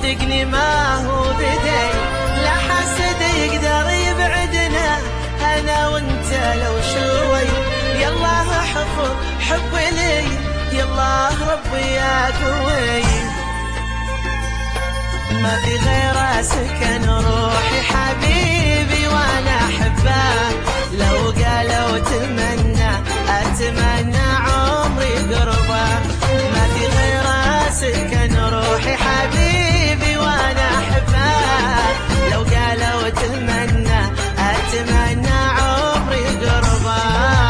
صدقني ما هو بدي، لا حسد يقدر يبعدنا انا وانت لو شوي. يالله حفظ حب لي، يالله ربي يا قوي. ما في غيره سكن روحي حبيبي وانا احبه، لو قالوا تمنى اتمنى عمري قربه. ما في غيره سكن روحي حبيبي وانا احبه، لو قالوا تمنى اتمنى عمري قربه.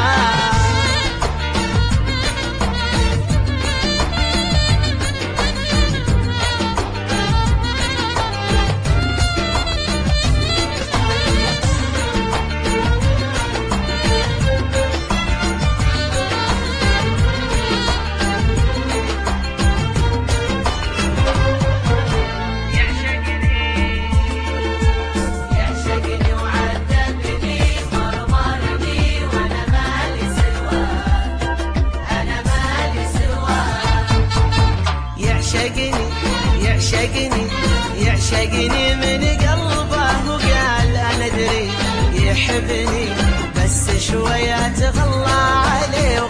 يعشقني من قلبه وقال انا ادري يحبني، بس شوية تغلى عليه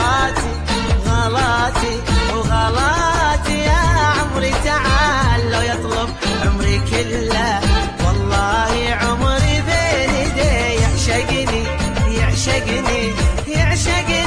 وغلاتي يا عمري تعال لو يطلب عمري كله، والله عمري بين يديه. يعشقني